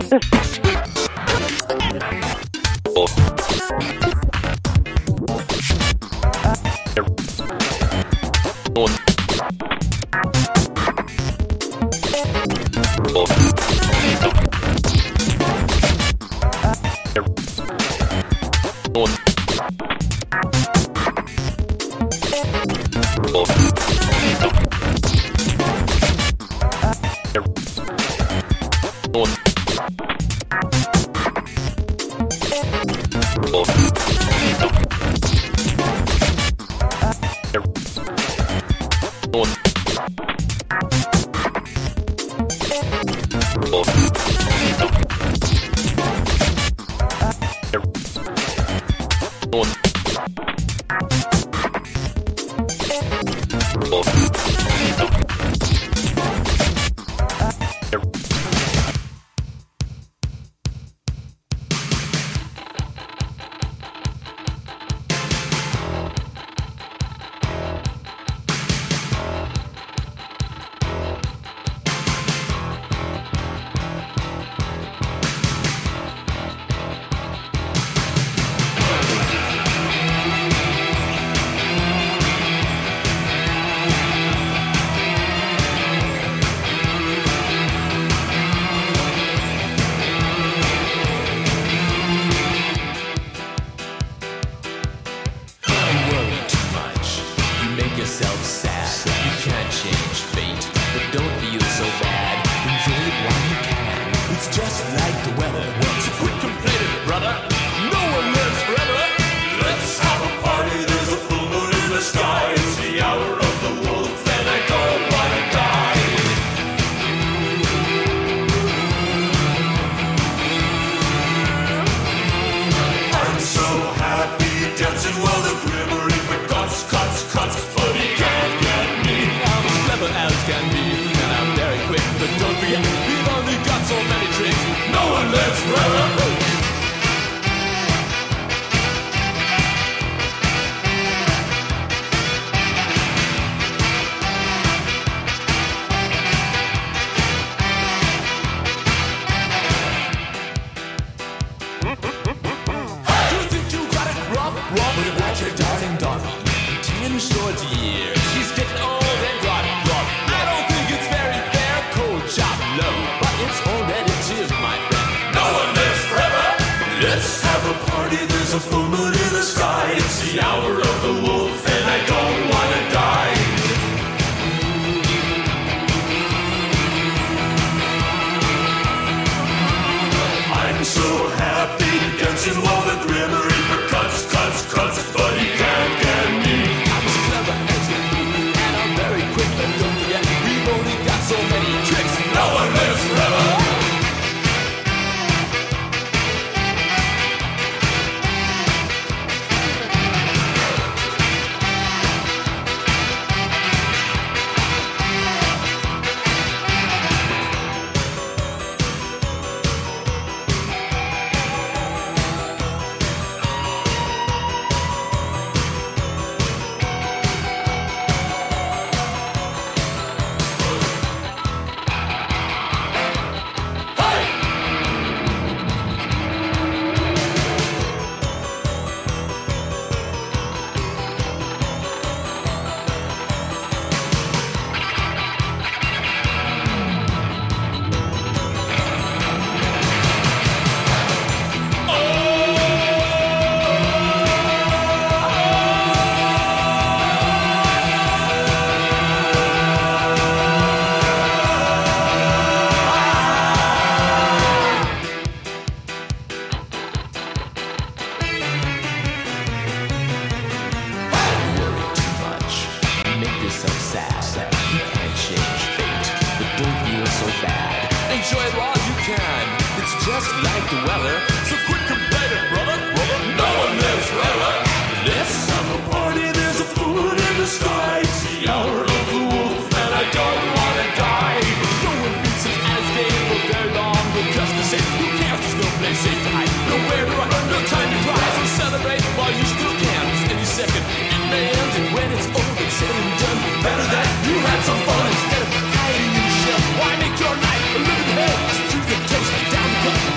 Some fun instead of hiding in your shell. Why make your life a living hell? Choose the taste down the cut.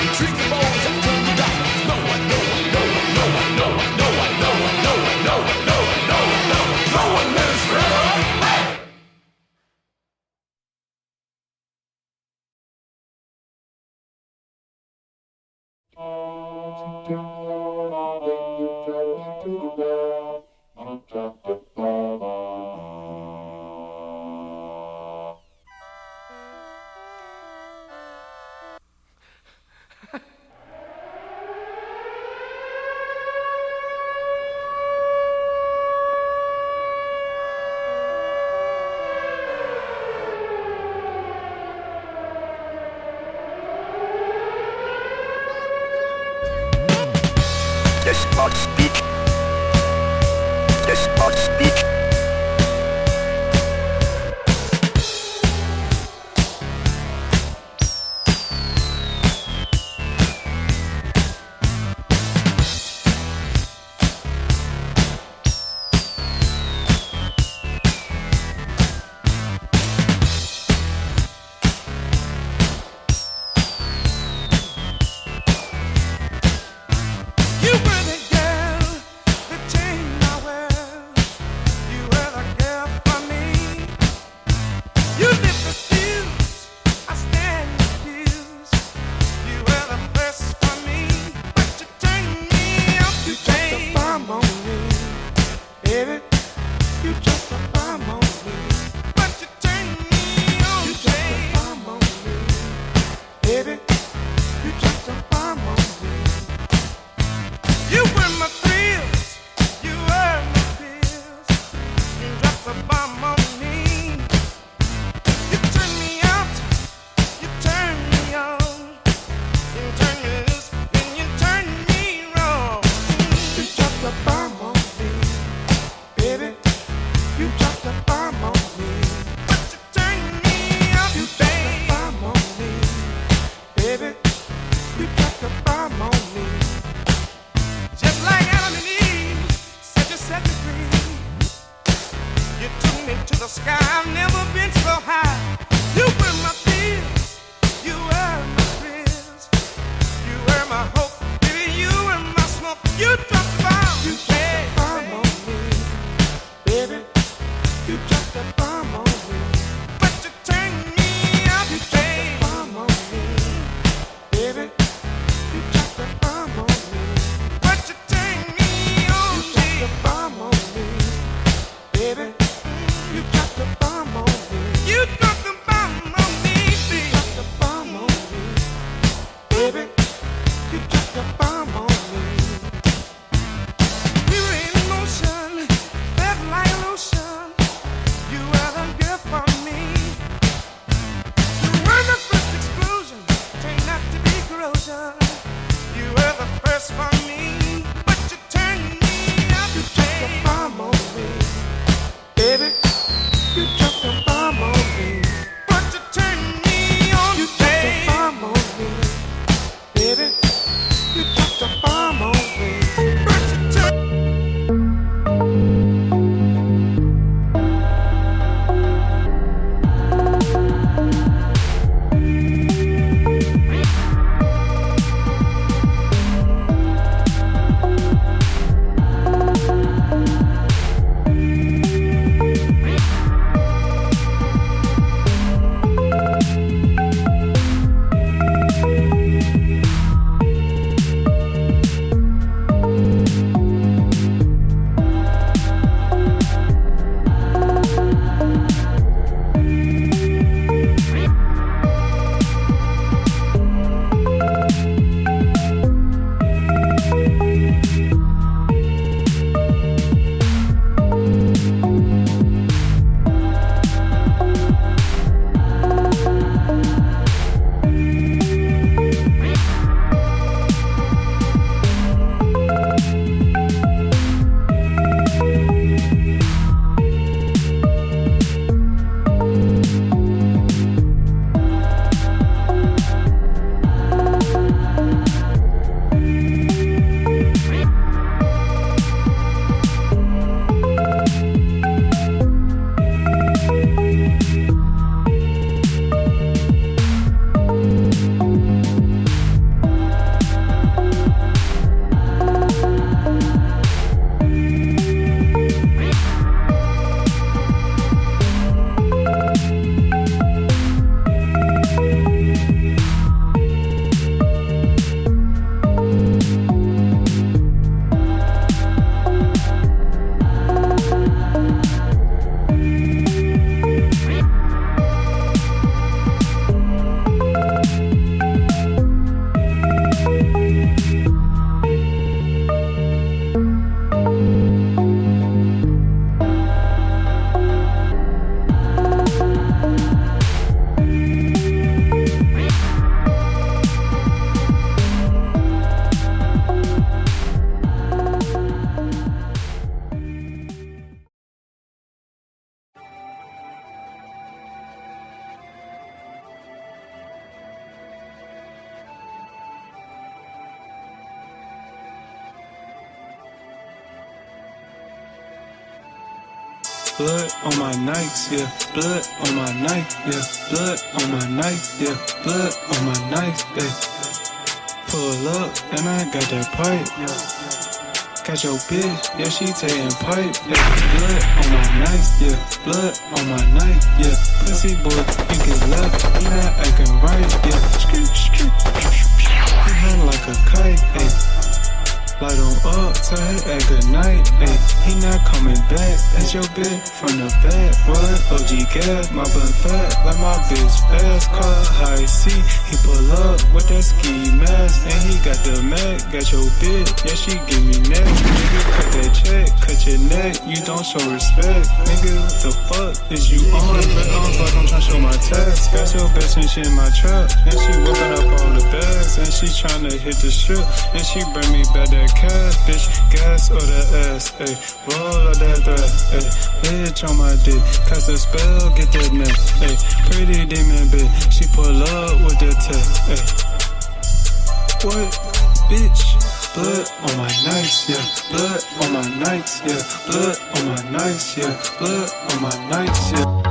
Despot speak. Despot speak. Baby, you got the bomb on me. You blood on my nights, yeah, blood on my knife, yeah, blood on my knife, yeah, blood on my knife, yeah. Pull up and I got that pipe, yeah. Got your bitch, yeah, she taking pipe, yeah. Blood on my knife, yeah, blood on my knife, yeah. Pussy boy, you get left, he not acting right, yeah. He hang like a kite, ayy. Light on up, tell her at good night, ayy. He not coming back, that's your bitch from the back. What? OG gas, my bun fat, like my bitch fast. Call her high C, he pull up with that ski mask. And he got the Mac, got your bitch, yeah, she give me neck. Nigga, cut that check, cut your neck, you don't show respect. Nigga, what the fuck is you on? But I'm tryna show my text. Got your bitch and she in my trap, and she whipping up all the bags. And she tryna hit the strip, and she bring me back that cash, bitch, gas or the ass, ayy. Roll up that grass, ayy. Bitch on my dick, cast a spell, get that neck, ayy. Pretty demon bitch, she pull up with the tech, ayy. What, bitch? Blood on my nights, yeah. Blood on my nights, yeah. Blood on my nights, yeah. Blood on my nights, yeah.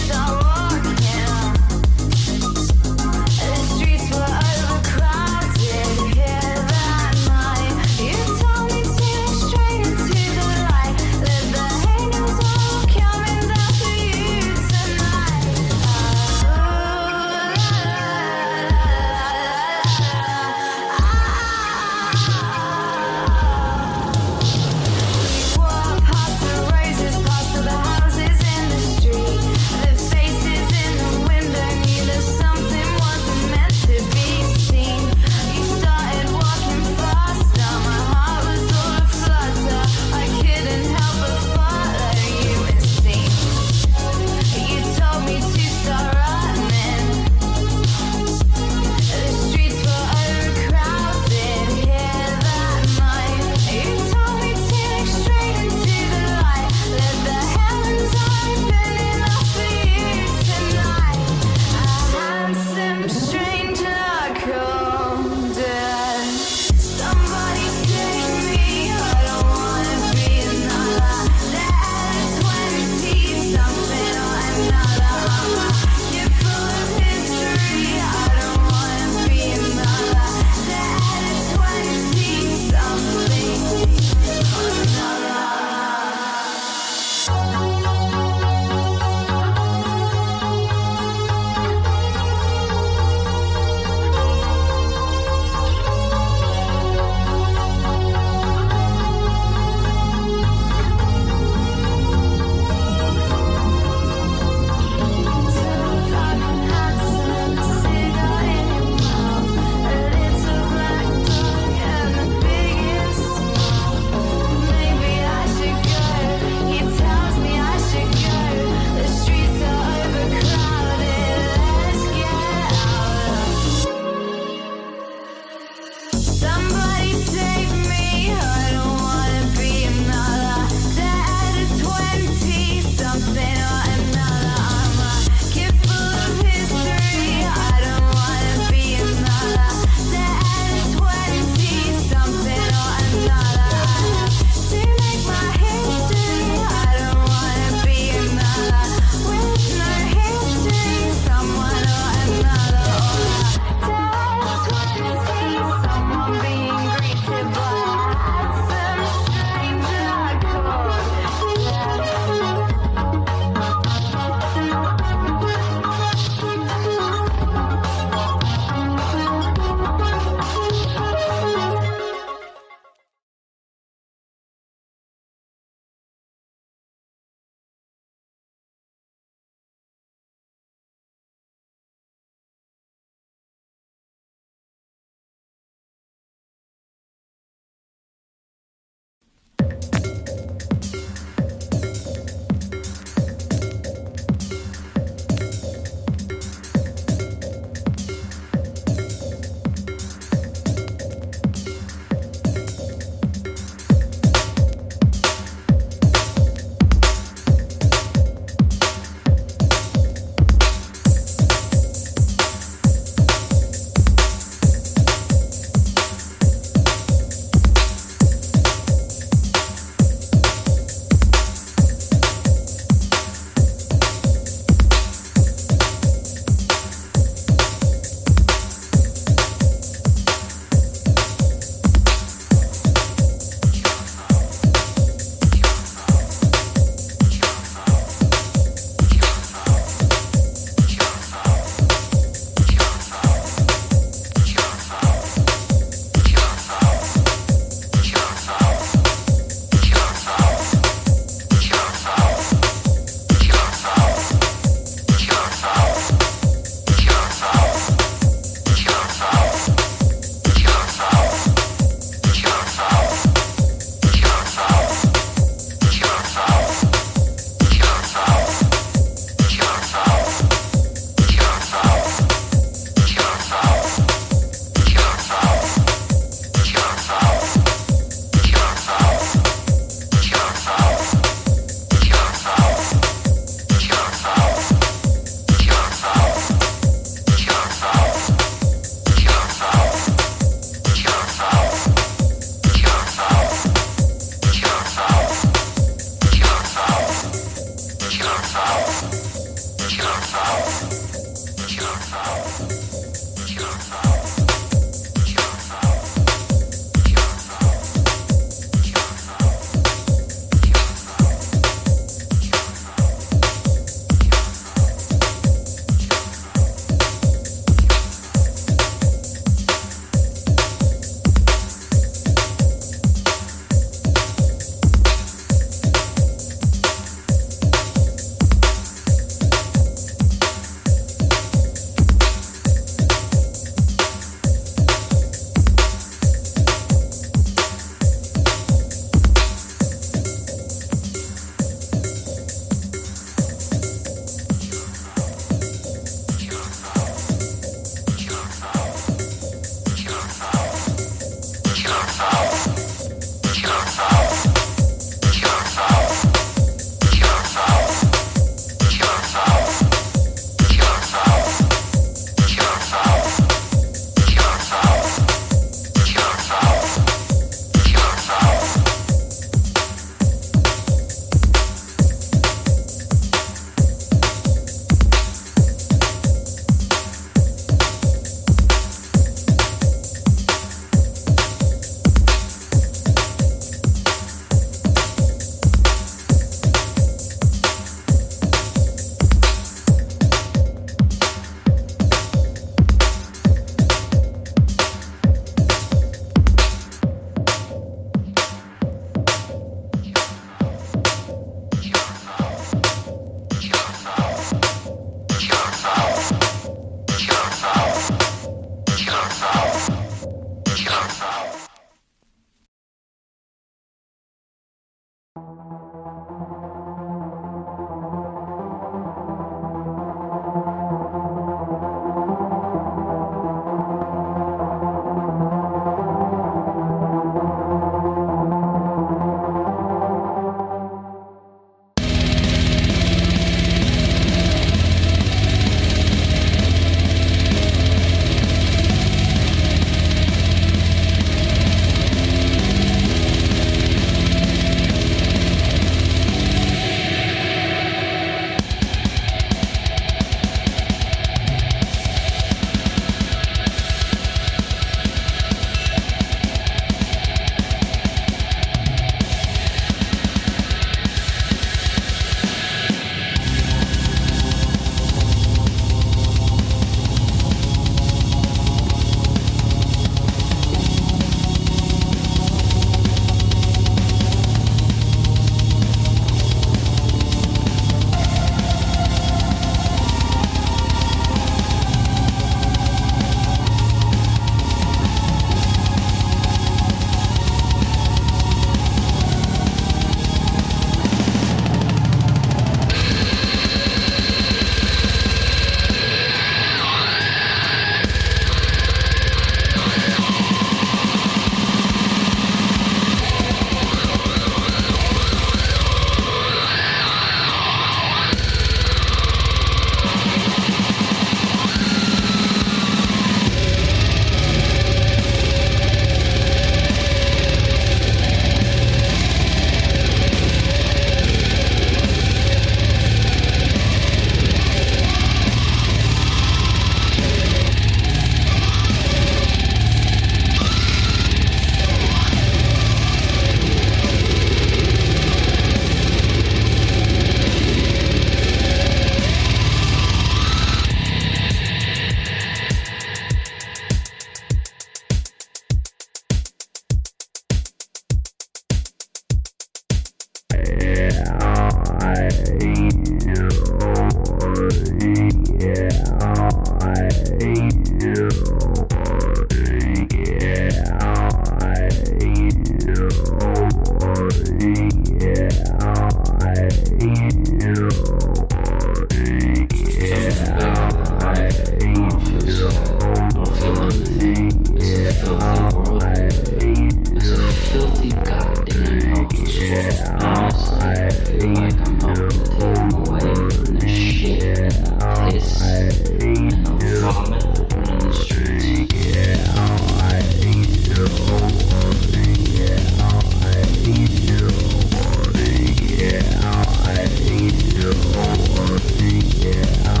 Yeah.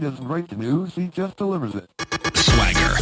doesn't write the news, he just delivers it. Swagger.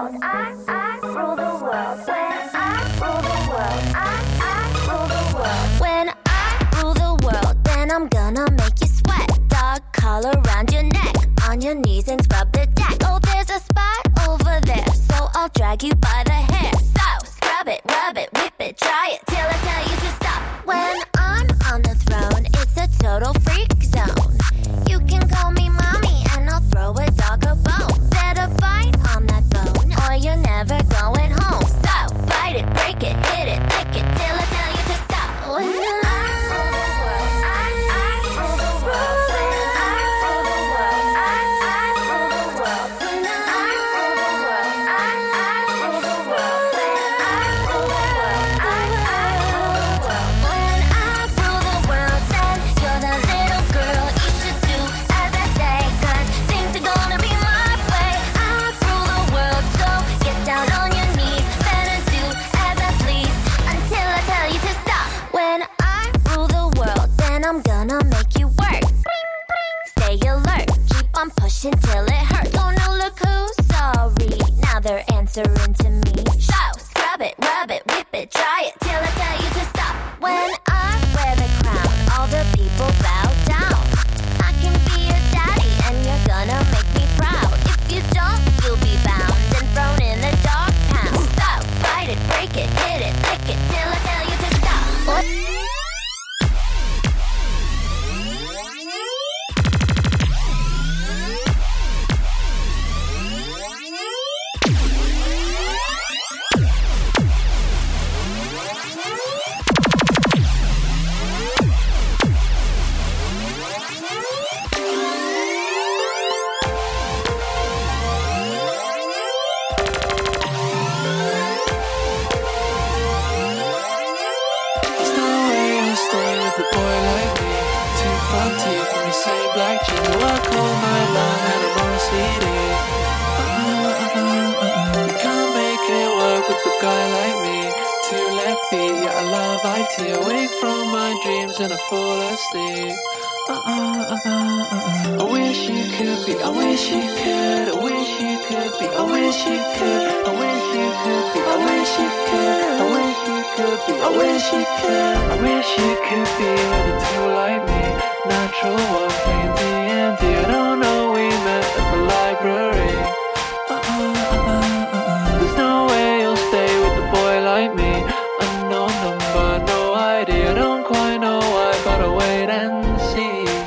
world. I rule the world. When I rule the world. I rule the world. When I rule the world, then I'm gonna make you sweat. Dog collar around your neck, on your knees and scrub the deck. Oh, there's a spot over there, so I'll drag you by the hair. So scrub it, rub it, whip it, try it till I tell you to stop. When I'm on the throne, it's a total freak zone. You can call me mommy and I'll throw a dog a bone. Better bite on that bone or you're never going home. So bite it, break it, hit it, lick it till I tell you to stop. When I rule the world, I rule the world. When I rule the world, I rule the world. When I rule the world, I rule the world. When I rule the world, I rule the world. When I rule the world, then you're the little girl. You should do as I say, 'cause things are gonna be my way. I rule the world, so get down on your knees. Better do as I please until I tell you to stop. When I rule the world, then I'm gonna make you work. Stay alert, keep on pushing till it hurts. Oh no, look who's sorry. Now they're answering to me. So scrub it, rub it, whip it, try it till I tell you to stop. When I wear the crown, all the people bow down. I can be your daddy and you're gonna make me proud. If you don't, you'll be bound and thrown in the dog pound. So bite it, break it, hit it, lick it till I tell you to stop. What? There's no way I'll stay with a boy like me. Two front teeth and the same black jeans. I work all night long and I'm on CD. You can't make it work with a guy like me. Two left feet, yeah, I love IT. Awake from my dreams and I fall asleep. I wish you could be, I wish you could, I wish you could be, I wish you could, I wish you could be, I wish you could, I wish you could be, I wish you could, I wish you could be with a two like me. Natural one, playing D&D. I don't know we met at the library. There's no way you'll stay with a boy like me. Unknown number, no idea. I don't quite know why, but I'll wait and see.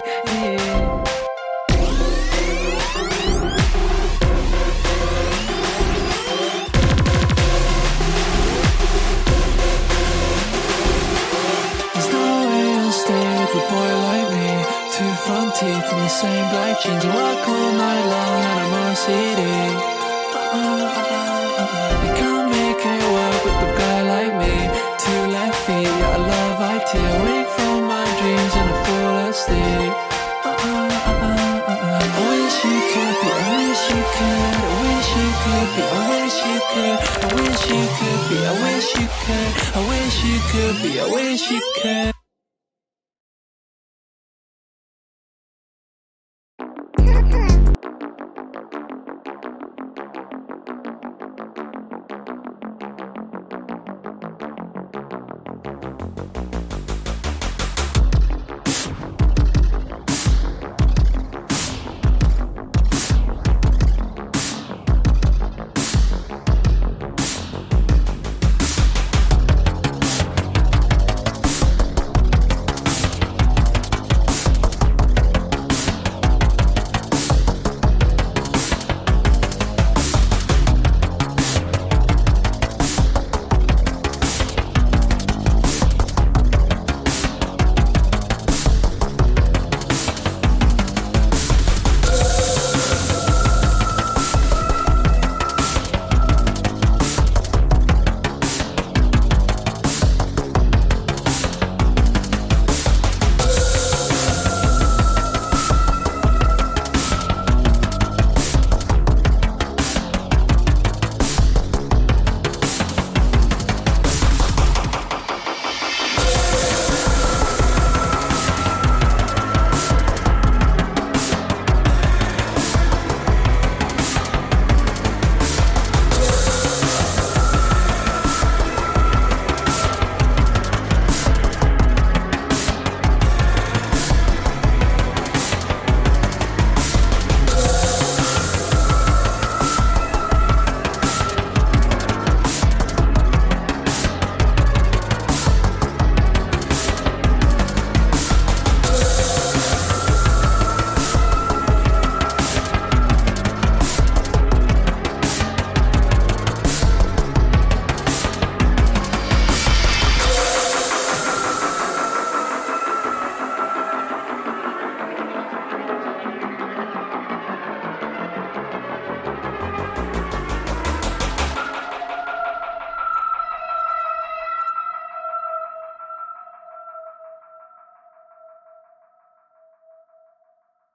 There's no way I'll stay with a boy like me. Two front teeth and the same black jeans. I work all night long and I'm on CD. You can't make it work with a guy like me. Two left feet, yeah, I love IT. Awake from my dreams and I fall asleep. I wish you could be, I wish you could, I wish you could be, I wish you could, I wish you could be, I wish you could, I wish you could be, I wish you could.